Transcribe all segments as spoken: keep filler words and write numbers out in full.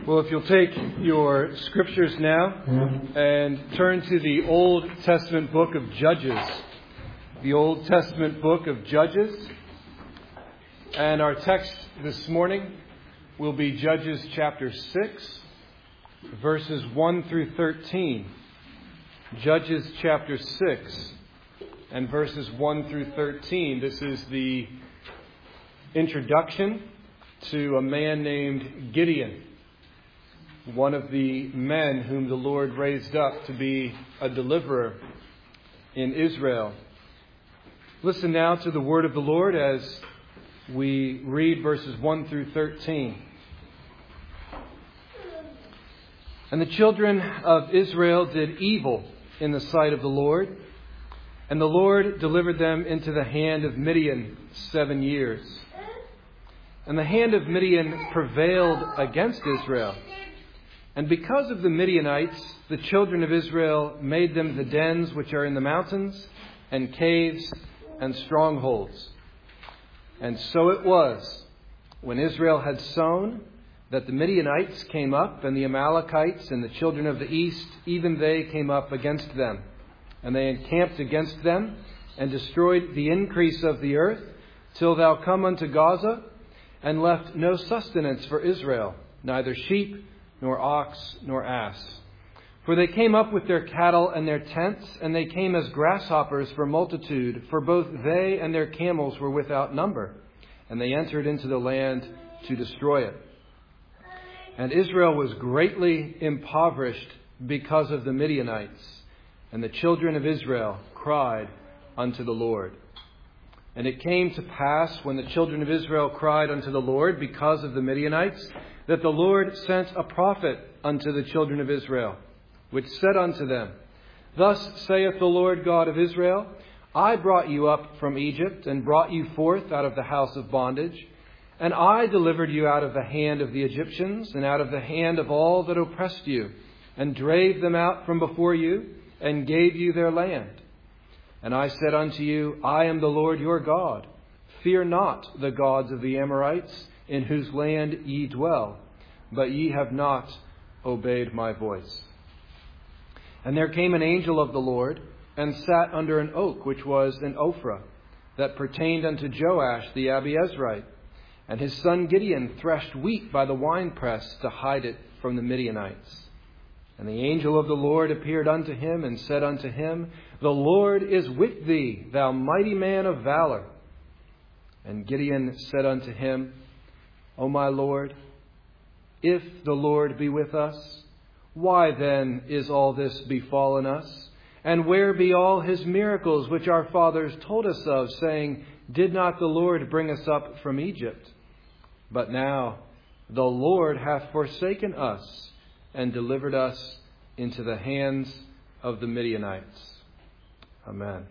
Well, if you'll take your scriptures now and turn to the Old Testament book of Judges. The Old Testament book of Judges. And our text this morning will be Judges chapter six, verses one through thirteen. Judges chapter six and verses one through thirteen. This is the introduction to a man named Gideon, one of the men whom the Lord raised up to be a deliverer in Israel. Listen now to the word of the Lord as we read verses one through thirteen. And the children of Israel did evil in the sight of the Lord, and the Lord delivered them into the hand of Midian seven years. And the hand of Midian prevailed against Israel. And because of the Midianites, the children of Israel made them the dens which are in the mountains, and caves, and strongholds. And so it was, when Israel had sown, that the Midianites came up, and the Amalekites and the children of the east, even they came up against them. And they encamped against them, and destroyed the increase of the earth, till thou come unto Gaza, and left no sustenance for Israel, neither sheep, nor ox, nor ass. For they came up with their cattle and their tents, and they came as grasshoppers for multitude, for both they and their camels were without number. And they entered into the land to destroy it. And Israel was greatly impoverished because of the Midianites. And the children of Israel cried unto the Lord. And it came to pass, when the children of Israel cried unto the Lord because of the Midianites, that the Lord sent a prophet unto the children of Israel, which said unto them, Thus saith the Lord God of Israel, I brought you up from Egypt, and brought you forth out of the house of bondage. And I delivered you out of the hand of the Egyptians, and out of the hand of all that oppressed you, and drave them out from before you, and gave you their land. And I said unto you, I am the Lord your God. Fear not the gods of the Amorites, in whose land ye dwell, but ye have not obeyed my voice. And there came an angel of the Lord, and sat under an oak which was in Ophrah, that pertained unto Joash the Abiezrite. And his son Gideon threshed wheat by the winepress to hide it from the Midianites. And the angel of the Lord appeared unto him, and said unto him, The Lord is with thee, thou mighty man of valor. And Gideon said unto him, O my Lord, if the Lord be with us, why then is all this befallen us? And where be all his miracles which our fathers told us of, saying, Did not the Lord bring us up from Egypt? But now the Lord hath forsaken us, and delivered us into the hands of the Midianites. Amen.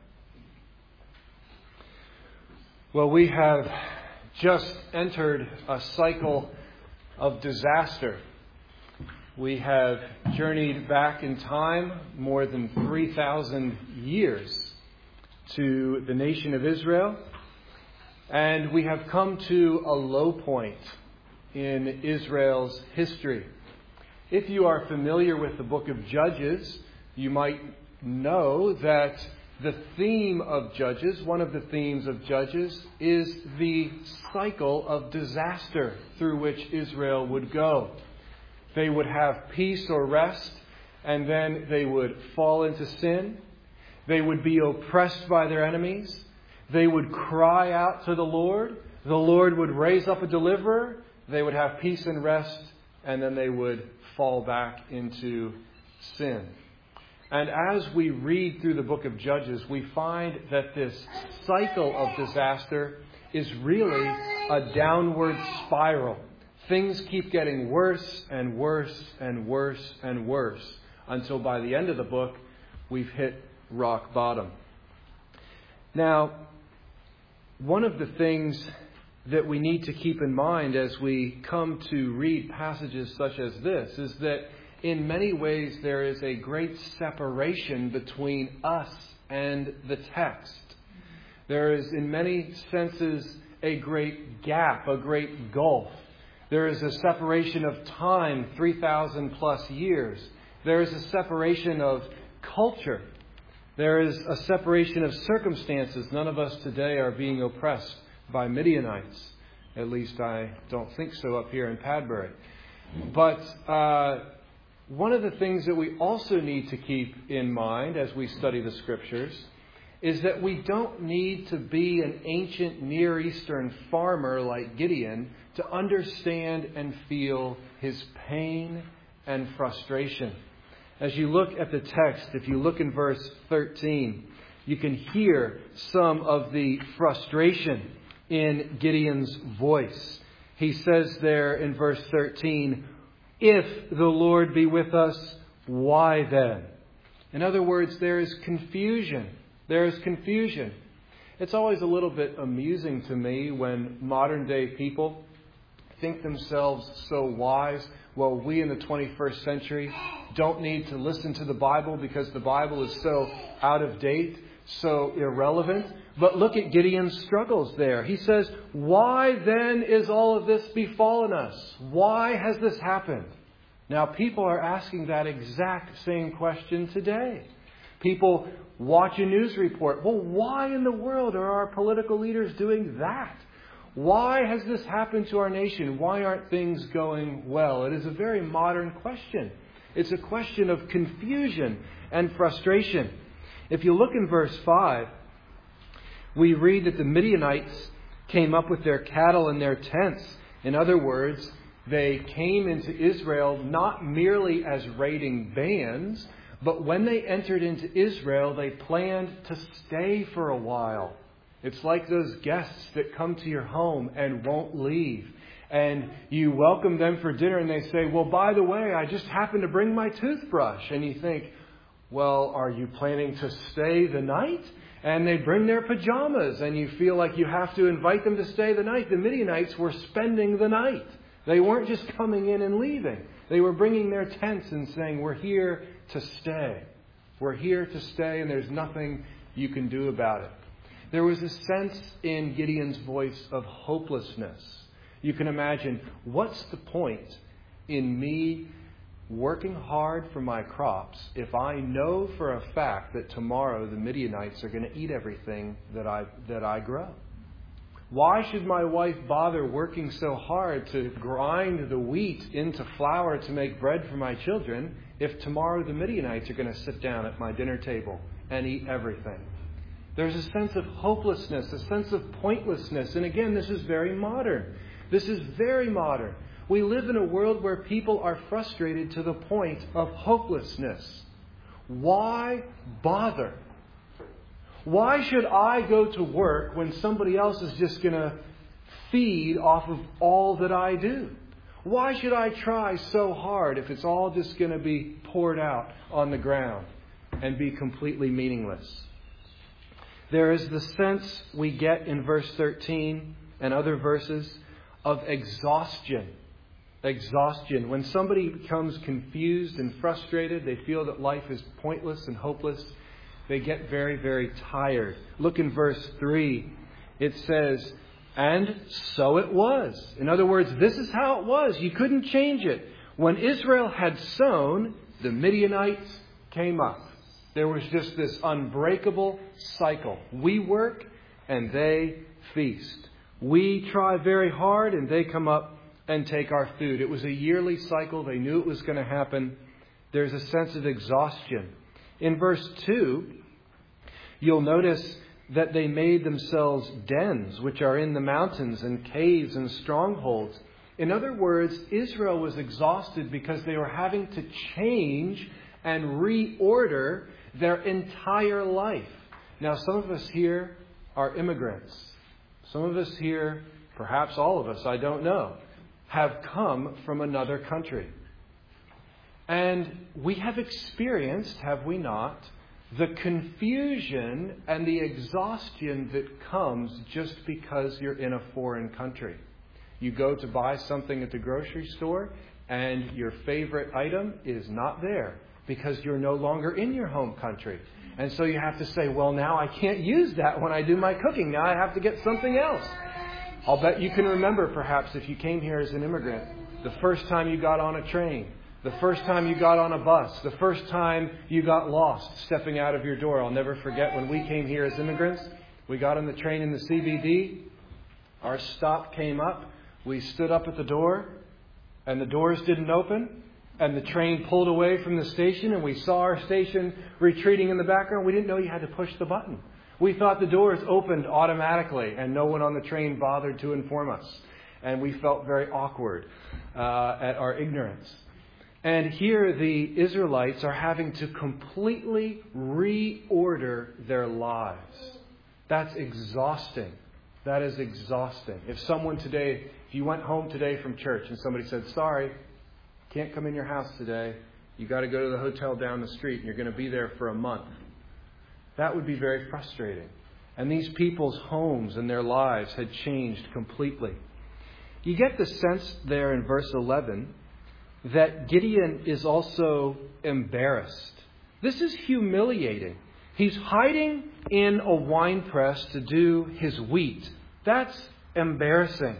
Well, we have just entered a cycle of disaster. We have journeyed back in time more than three thousand years to the nation of Israel. And we have come to a low point in Israel's history. If you are familiar with the book of Judges, you might know that the theme of Judges, one of the themes of Judges, is the cycle of disaster through which Israel would go. They would have peace or rest, and then they would fall into sin. They would be oppressed by their enemies. They would cry out to the Lord. The Lord would raise up a deliverer. They would have peace and rest, and then they would fall back into sin. And as we read through the book of Judges, we find that this cycle of disaster is really a downward spiral. Things keep getting worse and worse and worse and worse until by the end of the book, we've hit rock bottom. Now, one of the things that we need to keep in mind as we come to read passages such as this is that in many ways there is a great separation between us and the text. There is in many senses a great gap, a great gulf There is a separation of time, three thousand plus years. There is a separation of culture. There is a separation of circumstances. None of us today are being oppressed by Midianites. At least I don't think so up here in Padbury. But uh, one of the things that we also need to keep in mind as we study the Scriptures is that we don't need to be an ancient Near Eastern farmer like Gideon to understand and feel his pain and frustration. As you look at the text, if you look in verse thirteen, you can hear some of the frustration in Gideon's voice. He says there in verse thirteen, "If the Lord be with us, why then?" In other words, there is confusion. There is confusion. It's always a little bit amusing to me when modern day people think themselves so wise. Well, we in the twenty-first century don't need to listen to the Bible because the Bible is so out of date, so irrelevant. But look at Gideon's struggles there. He says, "Why then is all of this befallen us? Why has this happened?" Now, people are asking that exact same question today. People watch a news report. Well, why in the world are our political leaders doing that? Why has this happened to our nation? Why aren't things going well? It is a very modern question. It's a question of confusion and frustration. If you look in verse five, we read that the Midianites came up with their cattle and their tents. In other words, they came into Israel not merely as raiding bands, but when they entered into Israel, they planned to stay for a while. It's like those guests that come to your home and won't leave. And you welcome them for dinner and they say, "Well, by the way, I just happened to bring my toothbrush." And you think, well, are you planning to stay the night? And they bring their pajamas and you feel like you have to invite them to stay the night. The Midianites were spending the night. They weren't just coming in and leaving. They were bringing their tents and saying, "We're here to stay. We're here to stay and there's nothing you can do about it." There was a sense in Gideon's voice of hopelessness. You can imagine, what's the point in me working hard for my crops if I know for a fact that tomorrow the Midianites are going to eat everything that I that I grow? Why should my wife bother working so hard to grind the wheat into flour to make bread for my children if tomorrow the Midianites are going to sit down at my dinner table and eat everything? There's a sense of hopelessness, a sense of pointlessness. And again, this is very modern. This is very modern. We live in a world where people are frustrated to the point of hopelessness. Why bother? Why should I go to work when somebody else is just going to feed off of all that I do? Why should I try so hard if it's all just going to be poured out on the ground and be completely meaningless? There is the sense we get in verse thirteen and other verses of exhaustion. Exhaustion. When somebody becomes confused and frustrated, they feel that life is pointless and hopeless, they get very, very tired. Look in verse three. It says, "And so it was." In other words, this is how it was. You couldn't change it. When Israel had sown, the Midianites came up. There was just this unbreakable cycle. We work and they feast. We try very hard and they come up and take our food. It was a yearly cycle. They knew it was going to happen. There's a sense of exhaustion. In verse two, you'll notice that they made themselves dens, which are in the mountains, and caves and strongholds. In other words, Israel was exhausted because they were having to change and reorder their entire life. Now, some of us here are immigrants. Some of us here, perhaps all of us, I don't know, have come from another country. And we have experienced, have we not, the confusion and the exhaustion that comes just because you're in a foreign country. You go to buy something at the grocery store and your favorite item is not there because you're no longer in your home country. And so you have to say, well, now I can't use that when I do my cooking. Now I have to get something else. I'll bet you can remember, perhaps, if you came here as an immigrant, the first time you got on a train, the first time you got on a bus, the first time you got lost stepping out of your door. I'll never forget when we came here as immigrants. We got on the train in the C B D. Our stop came up. We stood up at the door, and the doors didn't open. And the train pulled away from the station, and we saw our station retreating in the background. We didn't know you had to push the button. We thought the doors opened automatically, and no one on the train bothered to inform us. And we felt very awkward uh, at our ignorance. And here the Israelites are having to completely reorder their lives. That's exhausting. That is exhausting. If someone today, if you went home today from church and somebody said, sorry, can't come in your house today. You got to go to the hotel down the street and you're going to be there for a month. That would be very frustrating. And these people's homes and their lives had changed completely. You get the sense there in verse eleven that Gideon is also embarrassed. This is humiliating. He's hiding in a winepress to do his wheat. That's embarrassing.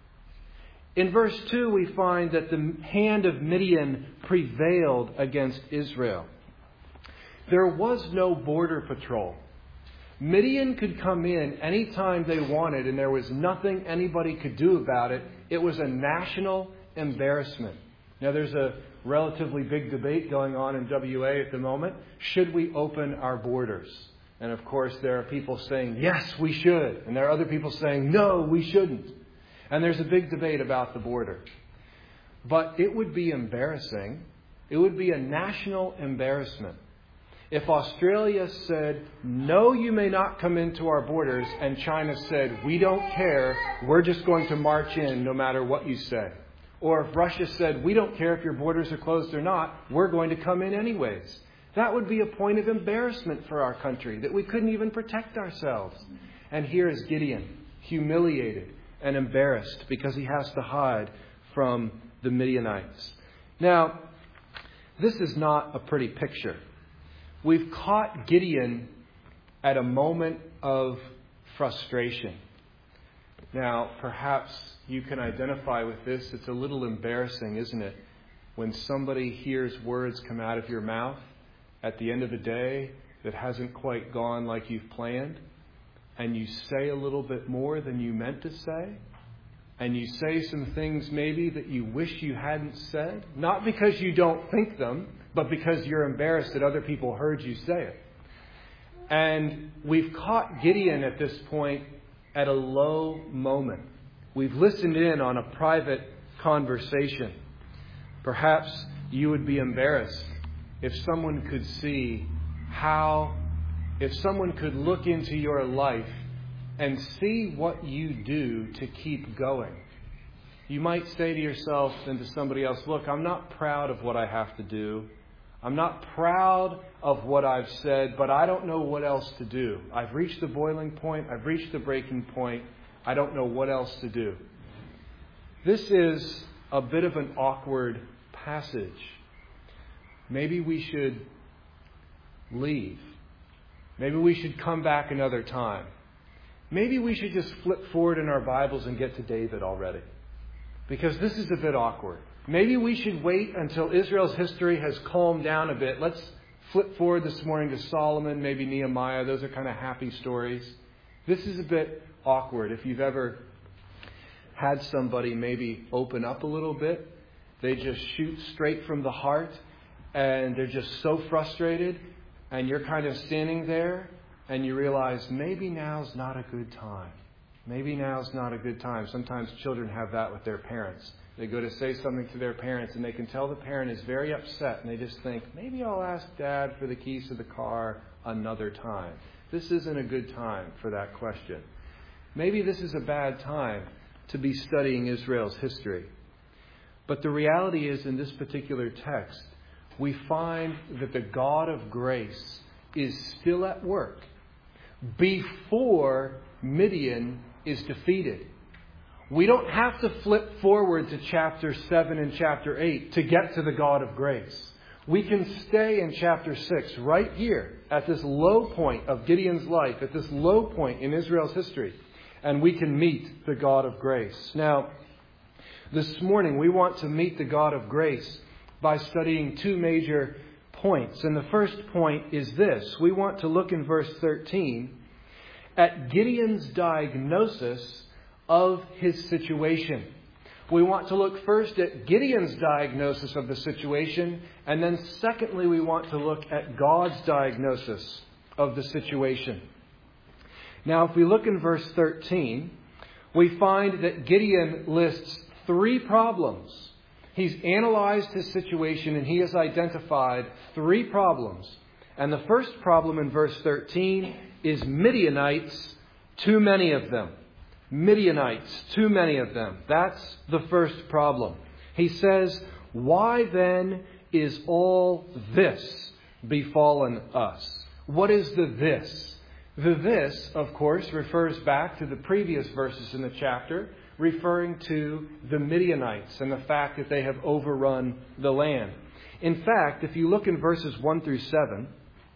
In verse two, we find that the hand of Midian prevailed against Israel. There was no border patrol. Midian could come in anytime they wanted, and there was nothing anybody could do about it. It was a national embarrassment. Now, there's a relatively big debate going on in W A at the moment. Should we open our borders? And of course, there are people saying, yes, we should. And there are other people saying, no, we shouldn't. And there's a big debate about the border. But it would be embarrassing. It would be a national embarrassment if Australia said, no, you may not come into our borders, and China said, we don't care, we're just going to march in no matter what you say. Or if Russia said, we don't care if your borders are closed or not, we're going to come in anyways. That would be a point of embarrassment for our country, that we couldn't even protect ourselves. And here is Gideon, humiliated and embarrassed because he has to hide from the Midianites. Now, this is not a pretty picture. We've caught Gideon at a moment of frustration. Now, perhaps you can identify with this. It's a little embarrassing, isn't it? When somebody hears words come out of your mouth at the end of the day that hasn't quite gone like you've planned, and you say a little bit more than you meant to say, and you say some things maybe that you wish you hadn't said, not because you don't think them, but because you're embarrassed that other people heard you say it. And we've caught Gideon at this point at a low moment. We've listened in on a private conversation. Perhaps you would be embarrassed if someone could see how, if someone could look into your life and see what you do to keep going. You might say to yourself and to somebody else, look, I'm not proud of what I have to do. I'm not proud of what I've said, but I don't know what else to do. I've reached the boiling point. I've reached the breaking point. I don't know what else to do. This is a bit of an awkward passage. Maybe we should leave. Maybe we should come back another time. Maybe we should just flip forward in our Bibles and get to David already. Because this is a bit awkward. Maybe we should wait until Israel's history has calmed down a bit. Let's flip forward this morning to Solomon, maybe Nehemiah. Those are kind of happy stories. This is a bit awkward. If you've ever had somebody maybe open up a little bit, they just shoot straight from the heart and they're just so frustrated, and you're kind of standing there and you realize maybe now's not a good time. Maybe now's not a good time. Sometimes children have that with their parents. They go to say something to their parents and they can tell the parent is very upset, and they just think, maybe I'll ask Dad for the keys to the car another time. This isn't a good time for that question. Maybe this is a bad time to be studying Israel's history. But the reality is, in this particular text, we find that the God of grace is still at work before Midian is defeated. We don't have to flip forward to chapter seven and chapter eight to get to the God of grace. We can stay in chapter six right here at this low point of Gideon's life, at this low point in Israel's history. and we can meet the God of grace. Now, this morning we want to meet the God of grace by studying two major points. And the first point is this. We want to look in verse thirteen at Gideon's diagnosis of his situation. We want to look first at Gideon's diagnosis of the situation, and then secondly, we want to look at God's diagnosis of the situation. Now, if we look in verse thirteen, we find that Gideon lists three problems. He's analyzed his situation and he has identified three problems. And the first problem in verse thirteen is Midianites, too many of them. Midianites, too many of them. That's the first problem. He says, why then is all this befallen us? What is the this? The this, of course, refers back to the previous verses in the chapter, referring to the Midianites and the fact that they have overrun the land. In fact, if you look in verses one through seven,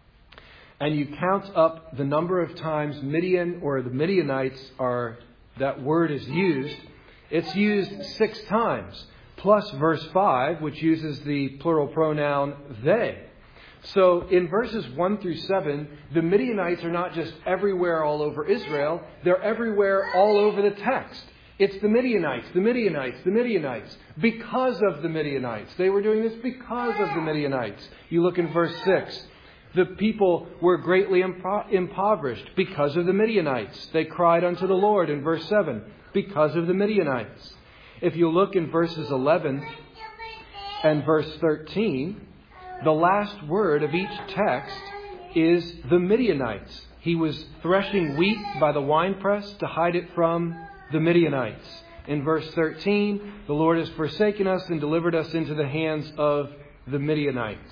and you count up the number of times Midian or the Midianites are, that word is used, it's used six times, plus verse five, which uses the plural pronoun they. So in verses one through seven, the Midianites are not just everywhere all over Israel, they're everywhere all over the text. It's the Midianites, the Midianites, the Midianites. Because of the Midianites. They were doing this because of the Midianites. You look in verse six. The people were greatly impo- impoverished because of the Midianites. They cried unto the Lord in verse seven because of the Midianites. If you look in verses eleven and verse thirteen, the last word of each text is the Midianites. He was threshing wheat by the winepress to hide it from the Midianites. In verse thirteen, the Lord has forsaken us and delivered us into the hands of the Midianites.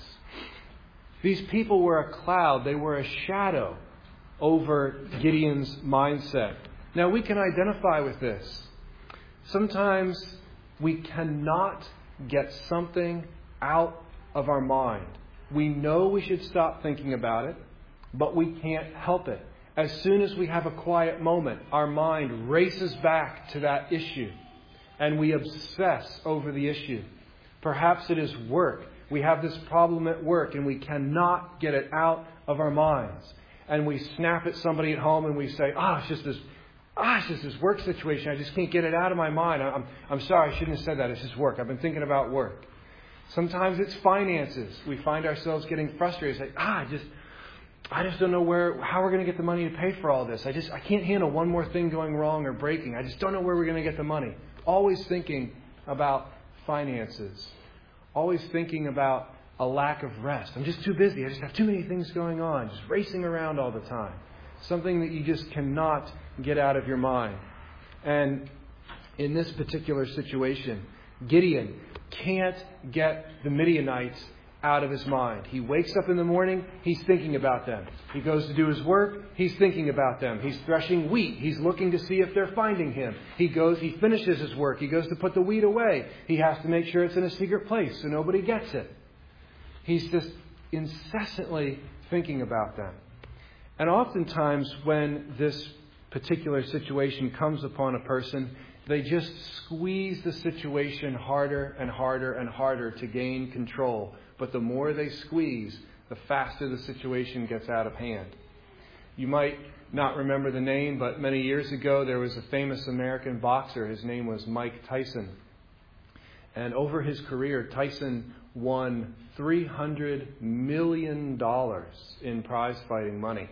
These people were a cloud. They were a shadow over Gideon's mindset. Now, we can identify with this. Sometimes we cannot get something out of our mind. We know we should stop thinking about it, but we can't help it. As soon as we have a quiet moment, our mind races back to that issue, and we obsess over the issue. Perhaps it is work. We have this problem at work and we cannot get it out of our minds. And we snap at somebody at home and we say, ah, oh, it's just this, ah, it's just this work situation. I just can't get it out of my mind. I'm, I'm sorry, I shouldn't have said that. It's just work. I've been thinking about work. Sometimes it's finances. We find ourselves getting frustrated. Say, ah, I just, I just don't know where, how we're going to get the money to pay for all this. I just, I can't handle one more thing going wrong or breaking. I just don't know where we're going to get the money. Always thinking about finances. Always thinking about a lack of rest. I'm just too busy. I just have too many things going on. Just racing around all the time. Something that you just cannot get out of your mind. And in this particular situation, Gideon can't get the Midianites out of his mind. He wakes up in the morning, he's thinking about them. He goes to do his work, he's thinking about them. He's threshing wheat, he's looking to see if they're finding him. He goes, he finishes his work, he goes to put the wheat away. He has to make sure it's in a secret place so nobody gets it. He's just incessantly thinking about them. And oftentimes when this particular situation comes upon a person, they just squeeze the situation harder and harder and harder to gain control. But the more they squeeze, the faster the situation gets out of hand. You might not remember the name, but many years ago there was a famous American boxer. His name was Mike Tyson. And over his career, Tyson won three hundred million dollars in prize fighting money.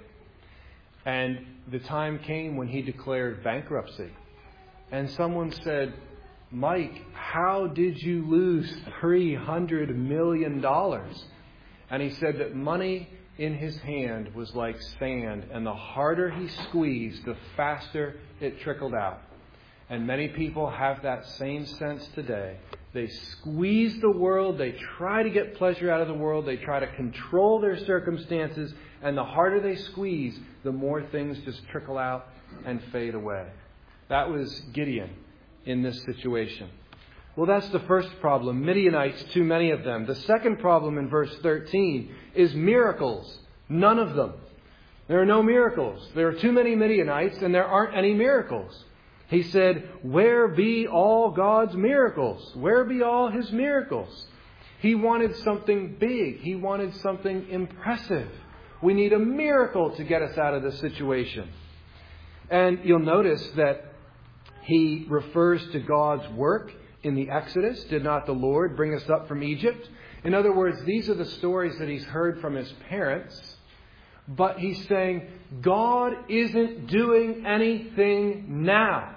And the time came when he declared bankruptcy. And someone said, Mike, how did you lose three hundred million dollars? And he said that money in his hand was like sand, and the harder he squeezed, the faster it trickled out. And many people have that same sense today. They squeeze the world, they try to get pleasure out of the world, they try to control their circumstances, and the harder they squeeze, the more things just trickle out and fade away. That was Gideon in this situation. Well, that's the first problem. Midianites, too many of them. The second problem in verse thirteen is miracles. None of them. There are no miracles. There are too many Midianites and there aren't any miracles. He said, where be all God's miracles? Where be all His miracles? He wanted something big. He wanted something impressive. We need a miracle to get us out of this situation. And you'll notice that he refers to God's work in the Exodus. Did not the Lord bring us up from Egypt? In other words, these are the stories that he's heard from his parents. But he's saying, God isn't doing anything now.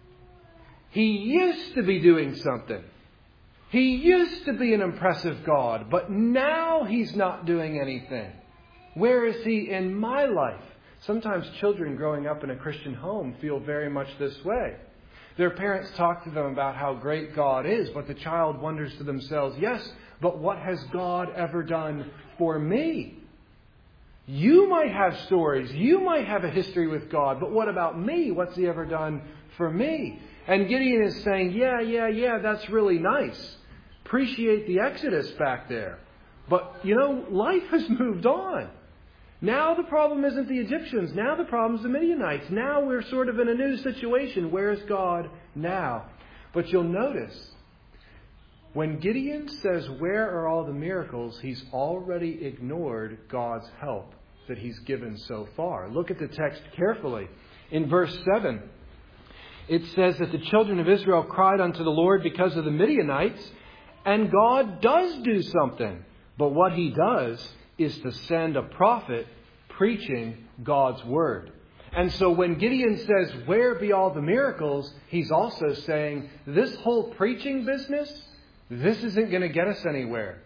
He used to be doing something. He used to be an impressive God, but now He's not doing anything. Where is He in my life? Sometimes children growing up in a Christian home feel very much this way. Their parents talk to them about how great God is, but the child wonders to themselves, yes, but what has God ever done for me? You might have stories. You might have a history with God, but what about me? What's He ever done for me? And Gideon is saying, yeah, yeah, yeah, that's really nice. Appreciate the Exodus back there. But, you know, life has moved on. Now the problem isn't the Egyptians. Now the problem is the Midianites. Now we're sort of in a new situation. Where is God now? But you'll notice, when Gideon says, where are all the miracles? He's already ignored God's help that He's given so far. Look at the text carefully. In verse seven, it says that the children of Israel cried unto the Lord because of the Midianites, and God does do something. But what He does is to send a prophet preaching God's word. And so when Gideon says, where be all the miracles? He's also saying, this whole preaching business, this isn't going to get us anywhere.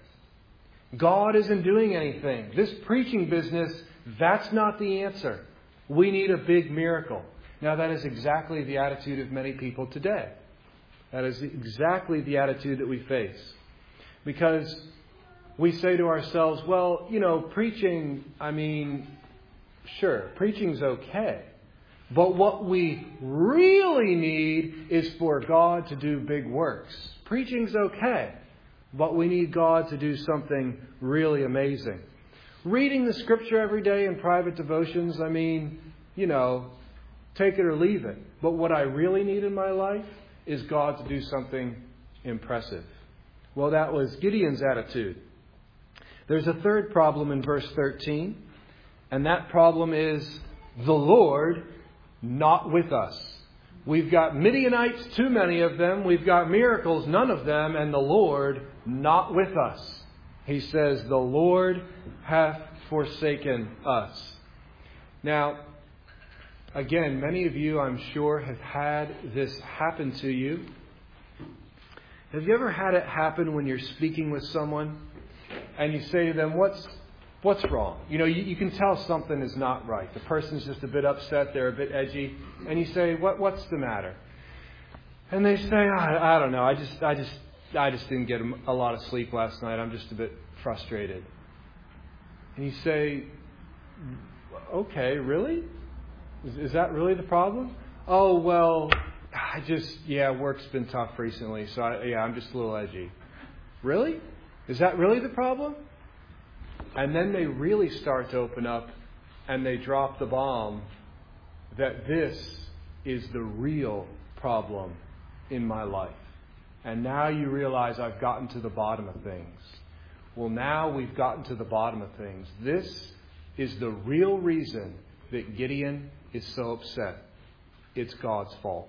God isn't doing anything. This preaching business, that's not the answer. We need a big miracle. Now, that is exactly the attitude of many people today. That is exactly the attitude that we face. Because we say to ourselves, well, you know, preaching, I mean, sure, preaching's okay. But what we really need is for God to do big works. Preaching's okay, but we need God to do something really amazing. Reading the Scripture every day in private devotions, I mean, you know, take it or leave it. But what I really need in my life is God to do something impressive. Well, that was Gideon's attitude. There's a third problem in verse thirteen, and that problem is the Lord not with us. We've got Midianites, too many of them. We've got miracles, none of them, and the Lord not with us. He says, the Lord hath forsaken us. Now, again, many of you, I'm sure, have had this happen to you. Have you ever had it happen when you're speaking with someone and you say to them, what's what's wrong? You know, you, you can tell something is not right. The person's just a bit upset, they're a bit edgy, and you say, what what's the matter? And they say, I, I don't know, I just I just I just didn't get a lot of sleep last night. I'm just a bit frustrated. And you say, okay, really? Is, is that really the problem? Oh, well, I just, yeah, work's been tough recently, so I, yeah, I'm just a little edgy. Really? Is that really the problem? And then they really start to open up and they drop the bomb that this is the real problem in my life. And now you realize I've gotten to the bottom of things. Well, now we've gotten to the bottom of things. This is the real reason that Gideon is so upset. It's God's fault.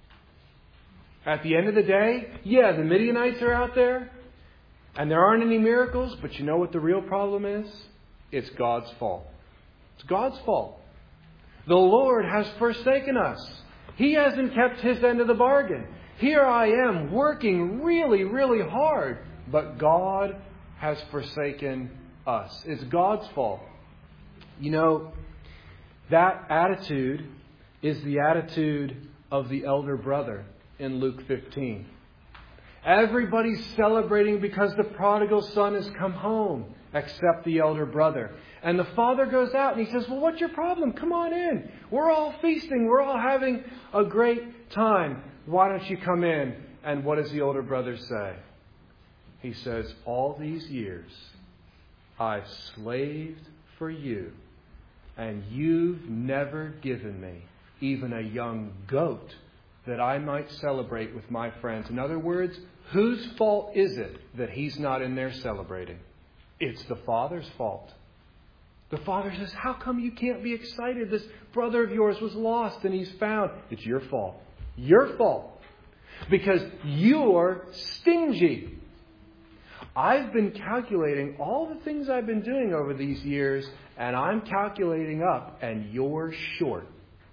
At the end of the day, yeah, the Midianites are out there, and there aren't any miracles, but you know what the real problem is? It's God's fault. It's God's fault. The Lord has forsaken us. He hasn't kept His end of the bargain. Here I am working really, really hard, but God has forsaken us. It's God's fault. You know, that attitude is the attitude of the elder brother in Luke fifteen. Everybody's celebrating because the prodigal son has come home, except the elder brother. And the father goes out and he says, well, what's your problem? Come on in. We're all feasting. We're all having a great time. Why don't you come in? And what does the older brother say? He says, all these years I've slaved for you. and you've never given me even a young goat that I might celebrate with my friends. In other words, whose fault is it that he's not in there celebrating? It's the father's fault. The father says, how come you can't be excited? This brother of yours was lost and he's found. It's your fault. Your fault. Because you're stingy. I've been calculating all the things I've been doing over these years, and I'm calculating up, and you're short.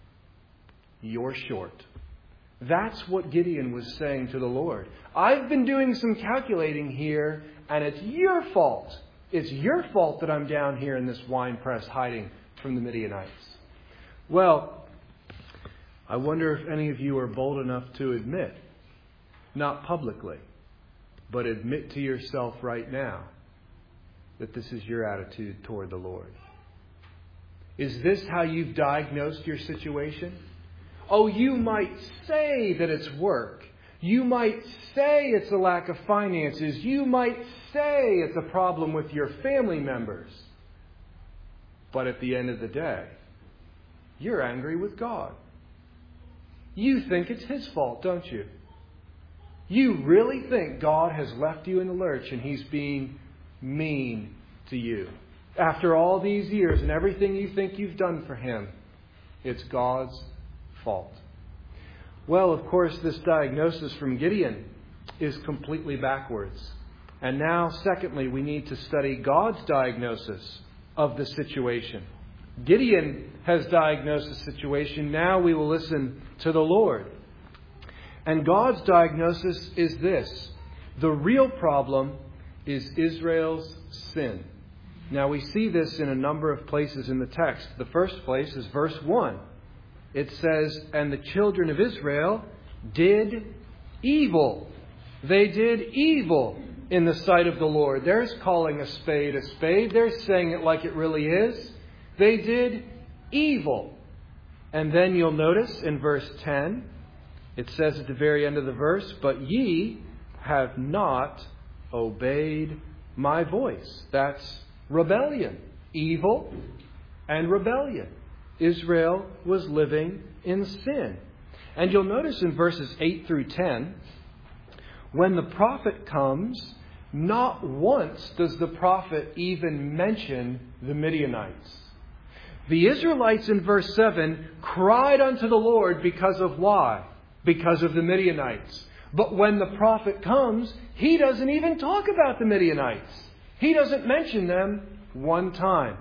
You're short. That's what Gideon was saying to the Lord. I've been doing some calculating here, and it's your fault. It's your fault that I'm down here in this wine press hiding from the Midianites. Well, I wonder if any of you are bold enough to admit, not publicly, but admit to yourself right now that this is your attitude toward the Lord. Is this how you've diagnosed your situation? Oh, you might say that it's work. You might say it's a lack of finances. You might say it's a problem with your family members. But at the end of the day, you're angry with God. You think it's His fault, don't you? You really think God has left you in the lurch and He's being mean to you. After all these years and everything you think you've done for Him, it's God's fault. Well, of course, this diagnosis from Gideon is completely backwards. And now, secondly, we need to study God's diagnosis of the situation. Gideon has diagnosed the situation. Now we will listen to the Lord. And God's diagnosis is this. The real problem is Israel's sin. Now we see this in a number of places in the text. The first place is verse one. It says, and the children of Israel did evil. They did evil in the sight of the Lord. There's calling a spade a spade. They're saying it like it really is. They did evil. And then you'll notice in verse ten, it says at the very end of the verse, but ye have not obeyed my voice. That's rebellion. Evil and rebellion. Israel was living in sin. And you'll notice in verses eight through ten, when the prophet comes, not once does the prophet even mention the Midianites. The Israelites in verse seven cried unto the Lord because of why? Because of the Midianites. But when the prophet comes, he doesn't even talk about the Midianites. He doesn't mention them one time.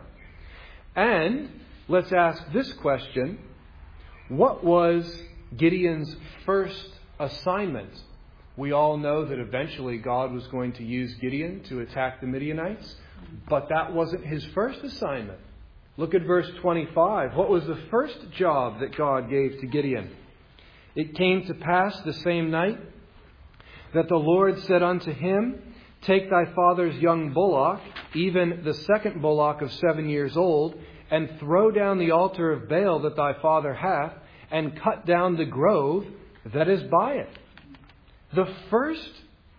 And let's ask this question. What was Gideon's first assignment? We all know that eventually God was going to use Gideon to attack the Midianites. But that wasn't his first assignment. Look at verse twenty-five. What was the first job that God gave to Gideon? It came to pass the same night that the Lord said unto him, take thy father's young bullock, even the second bullock of seven years old, and throw down the altar of Baal that thy father hath, and cut down the grove that is by it. The first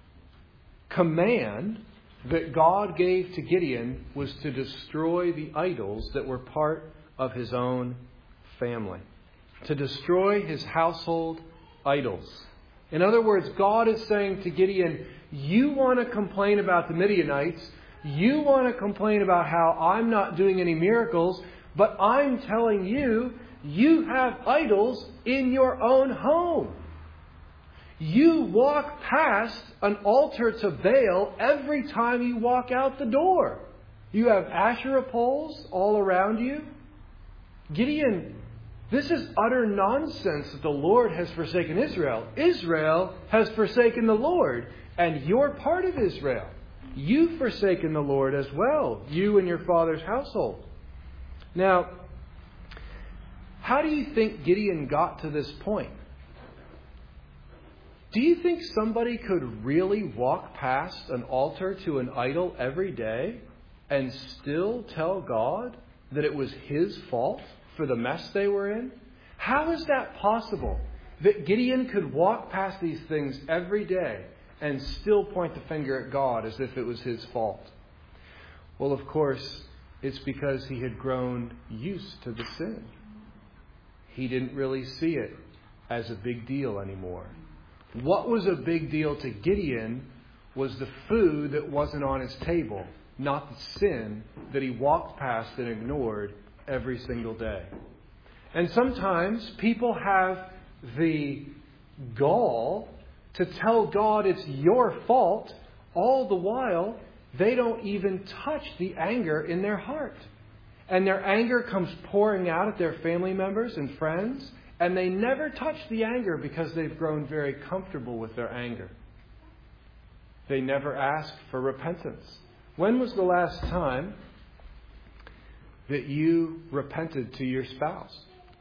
command that God gave to Gideon was to destroy the idols that were part of his own family. To destroy his household idols. In other words, God is saying to Gideon, you want to complain about the Midianites. You want to complain about how I'm not doing any miracles. But I'm telling you, you have idols in your own home. You walk past an altar to Baal every time you walk out the door. You have Asherah poles all around you. Gideon, this is utter nonsense that the Lord has forsaken Israel. Israel has forsaken the Lord, and you're part of Israel. You've forsaken the Lord as well, you and your father's household. Now, how do you think Gideon got to this point? Do you think somebody could really walk past an altar to an idol every day and still tell God that it was his fault for the mess they were in? How is that possible? That Gideon could walk past these things every day and still point the finger at God as if it was his fault? Well, of course, It's because he had grown used to the sin. He didn't really see it as a big deal anymore. What was a big deal to Gideon was the food that wasn't on his table, not the sin that he walked past and ignored every single day. And sometimes people have the gall to tell God it's your fault, all the while they don't even touch the anger in their heart. And their anger comes pouring out at their family members and friends, and they never touch the anger because they've grown very comfortable with their anger. They never ask for repentance. When was the last time that you repented to your spouse?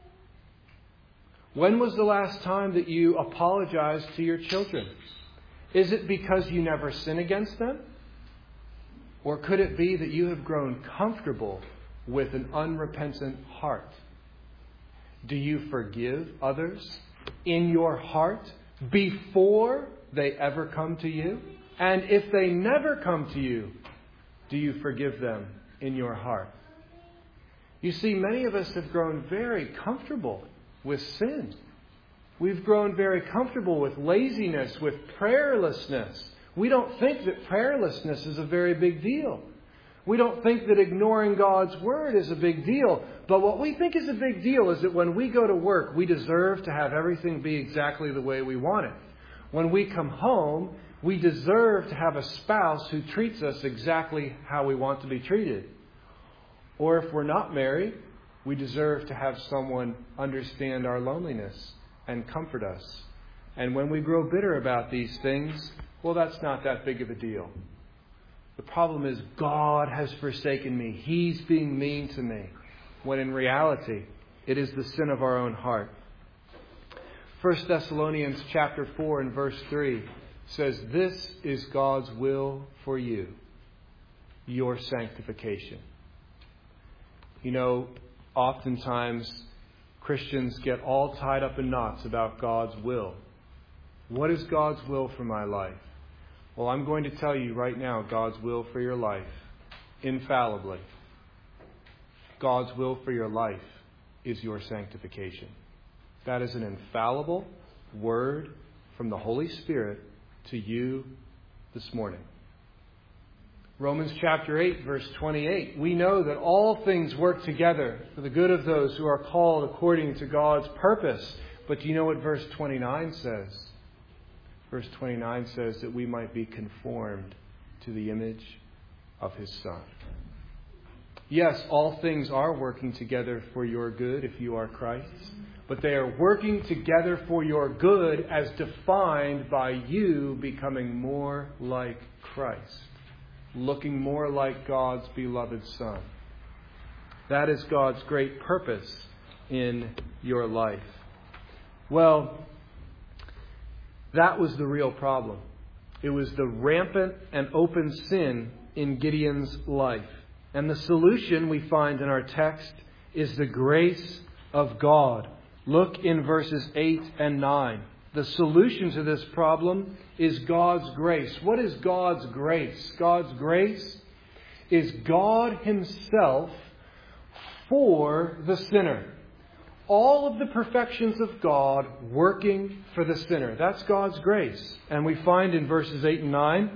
When was the last time that you apologized to your children? Is it because you never sin against them? Or could it be that you have grown comfortable with an unrepentant heart? Do you forgive others in your heart before they ever come to you? And if they never come to you, do you forgive them in your heart? You see, many of us have grown very comfortable with sin. We've grown very comfortable with laziness, with prayerlessness. We don't think that prayerlessness is a very big deal. We don't think that ignoring God's Word is a big deal. But what we think is a big deal is that when we go to work, we deserve to have everything be exactly the way we want it. When we come home, we deserve to have a spouse who treats us exactly how we want to be treated. Or if we're not married, we deserve to have someone understand our loneliness and comfort us. And when we grow bitter about these things, well, that's not that big of a deal. The problem is God has forsaken me. He's being mean to me. When in reality, it is the sin of our own heart. First Thessalonians chapter four and verse three says, "This is God's will for you, your sanctification." You know, oftentimes Christians get all tied up in knots about God's will. What is God's will for my life? Well, I'm going to tell you right now God's will for your life, infallibly. God's will for your life is your sanctification. That is an infallible word from the Holy Spirit to you this morning. Romans chapter eight, verse twenty-eight. We know that all things work together for the good of those who are called according to God's purpose. But do you know what verse twenty-nine says? Verse twenty-nine says that we might be conformed to the image of His Son. Yes, all things are working together for your good if you are Christ's. But they are working together for your good as defined by you becoming more like Christ. Looking more like God's beloved Son. That is God's great purpose in your life. Well, that was the real problem. It was the rampant and open sin in Gideon's life. And the solution we find in our text is the grace of God. Look in verses eight and nine. The solution to this problem is God's grace. What is God's grace? God's grace is God Himself for the sinner. All of the perfections of God working for the sinner. That's God's grace. And we find in verses eight and nine,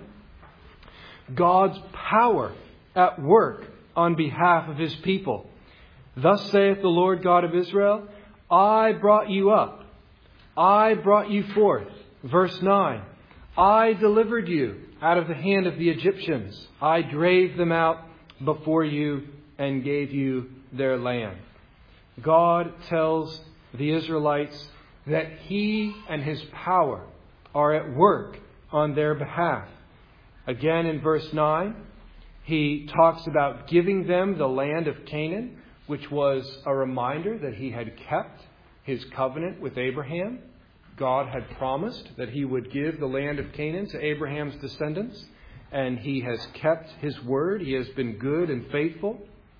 God's power at work on behalf of His people. Thus saith the Lord God of Israel, I brought you up. I brought you forth. Verse nine, I delivered you out of the hand of the Egyptians. I drave them out before you and gave you their land. God tells the Israelites that He and His power are at work on their behalf. Again in verse nine, He talks about giving them the land of Canaan, which was a reminder that He had kept His covenant with Abraham. God had promised that He would give the land of Canaan to Abraham's descendants, and He has kept His word. He has been good and faithful.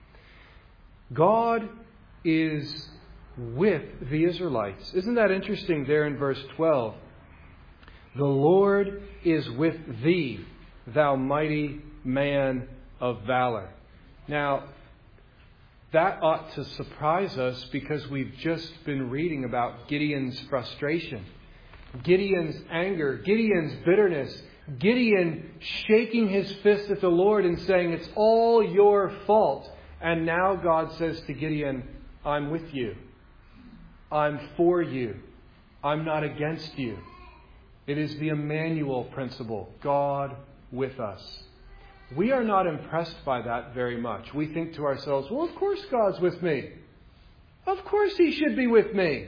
God is with the Israelites. Isn't that interesting there in verse twelve? The Lord is with thee, thou mighty man of valor. Now, That ought to surprise us because we've just been reading about Gideon's frustration, Gideon's anger, Gideon's bitterness, Gideon shaking his fist at the Lord and saying, it's all your fault. And now God says to Gideon, I'm with you. I'm for you. I'm not against you. It is the Emmanuel principle, God with us. We are not impressed by that very much. We think to ourselves, well, of course God's with me. Of course He should be with me.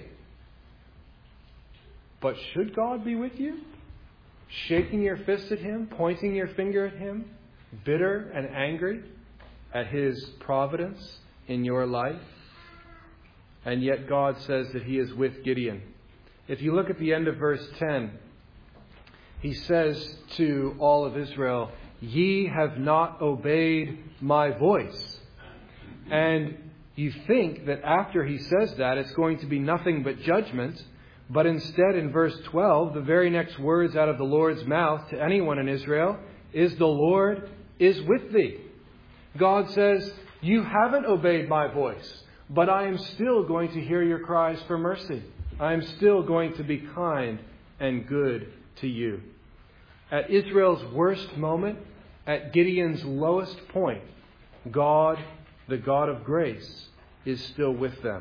But should God be with you? Shaking your fist at Him, pointing your finger at Him, bitter and angry at His providence in your life? And yet God says that He is with Gideon. If you look at the end of verse ten, He says to all of Israel, ye have not obeyed my voice. And you think that after He says that, it's going to be nothing but judgment. But instead, in verse twelve, the very next words out of the Lord's mouth to anyone in Israel is, the Lord is with thee. God says, you haven't obeyed my voice, but I am still going to hear your cries for mercy. I am still going to be kind and good to you. At Israel's worst moment, at Gideon's lowest point, God, the God of grace, is still with them.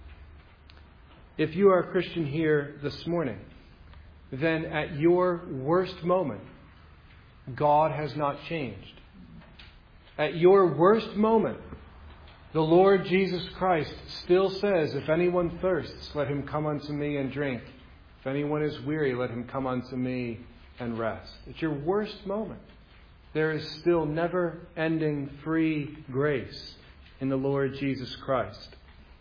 If you are a Christian here this morning, then at your worst moment, God has not changed. At your worst moment, the Lord Jesus Christ still says, if anyone thirsts, let him come unto me and drink. If anyone is weary, let him come unto me and rest. At your worst moment, there is still never-ending free grace in the Lord Jesus Christ.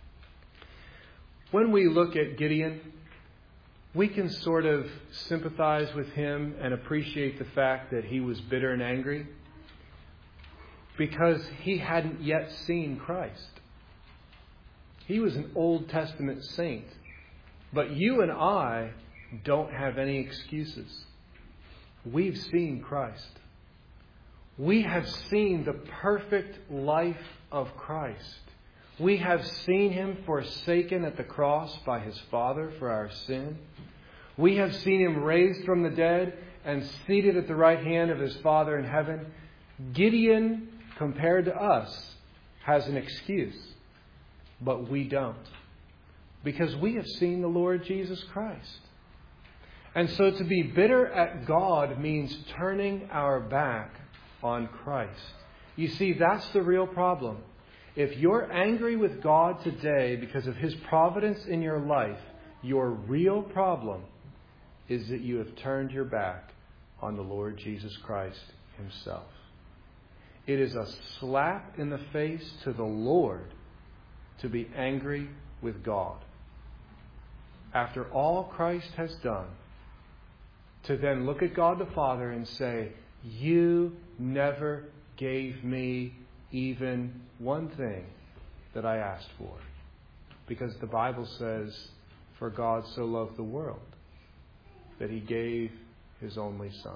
When we look at Gideon, we can sort of sympathize with him and appreciate the fact that he was bitter and angry because he hadn't yet seen Christ. He was an Old Testament saint, but you and I don't have any excuses. We've seen Christ. We have seen the perfect life of Christ. We have seen Him forsaken at the cross by His Father for our sin. We have seen Him raised from the dead and seated at the right hand of His Father in heaven. Gideon, compared to us, has an excuse, but we don't, because we have seen the Lord Jesus Christ. And so to be bitter at God means turning our back on Christ. You see, that's the real problem. If you're angry with God today because of His providence in your life, your real problem is that you have turned your back on the Lord Jesus Christ Himself. It is a slap in the face to the Lord to be angry with God. After all Christ has done, to then look at God the Father and say, you never gave me even one thing that I asked for. Because the Bible says, for God so loved the world that He gave His only Son.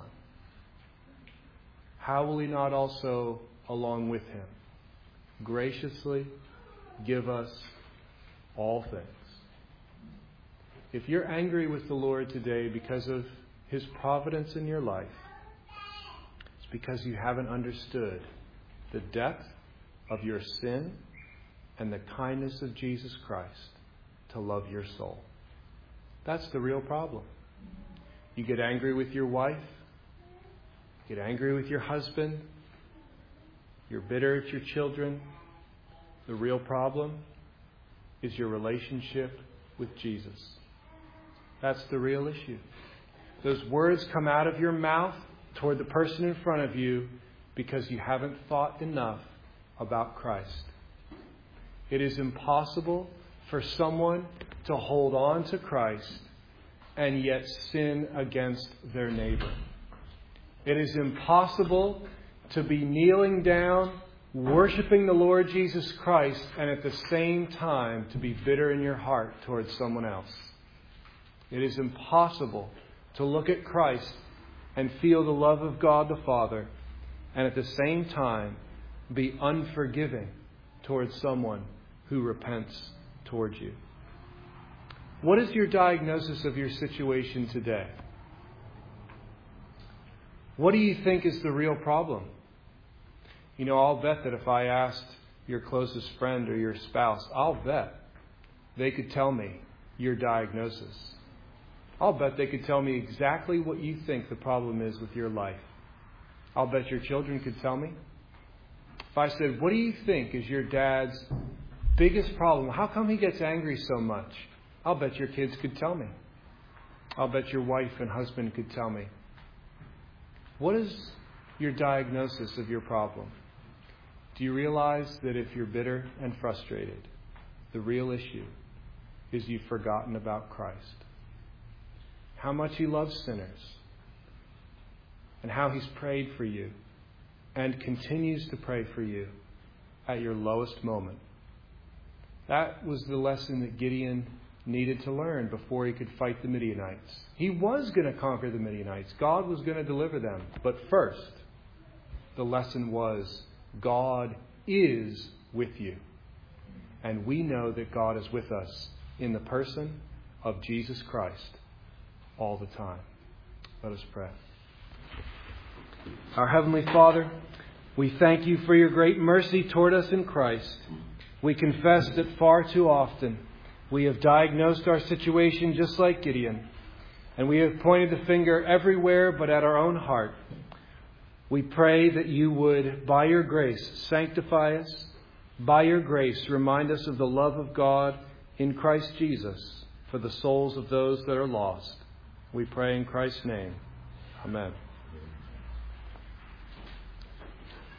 How will He not also, along with Him, graciously give us all things? If you're angry with the Lord today because of His providence in your life, it's because you haven't understood the depth of your sin and the kindness of Jesus Christ to love your soul. That's the real problem. You get angry with your wife, you get angry with your husband, you're bitter at your children. The real problem is your relationship with Jesus. That's the real issue. Those words come out of your mouth toward the person in front of you because you haven't thought enough about Christ. It is impossible for someone to hold on to Christ and yet sin against their neighbor. It is impossible to be kneeling down, worshiping the Lord Jesus Christ, and at the same time to be bitter in your heart towards someone else. It is impossible to look at Christ and feel the love of God the Father and at the same time be unforgiving towards someone who repents towards you. What is your diagnosis of your situation today? What do you think is the real problem? You know, I'll bet that if I asked your closest friend or your spouse, I'll bet they could tell me your diagnosis. I'll bet they could tell me exactly what you think the problem is with your life. I'll bet your children could tell me. If I said, what do you think is your dad's biggest problem? How come he gets angry so much? I'll bet your kids could tell me. I'll bet your wife and husband could tell me. What is your diagnosis of your problem? Do you realize that if you're bitter and frustrated, the real issue is you've forgotten about Christ? How much He loves sinners, and how He's prayed for you and continues to pray for you at your lowest moment. That was the lesson that Gideon needed to learn before he could fight the Midianites. He was going to conquer the Midianites. God was going to deliver them. But first, the lesson was, God is with you. And we know that God is with us in the person of Jesus Christ all the time. Let us pray. Our Heavenly Father, we thank you for your great mercy toward us in Christ. We confess that far too often we have diagnosed our situation just like Gideon, and we have pointed the finger everywhere but at our own heart. We pray that you would, by your grace, sanctify us. By your grace, remind us of the love of God in Christ Jesus for the souls of those that are lost. We pray in Christ's name. Amen.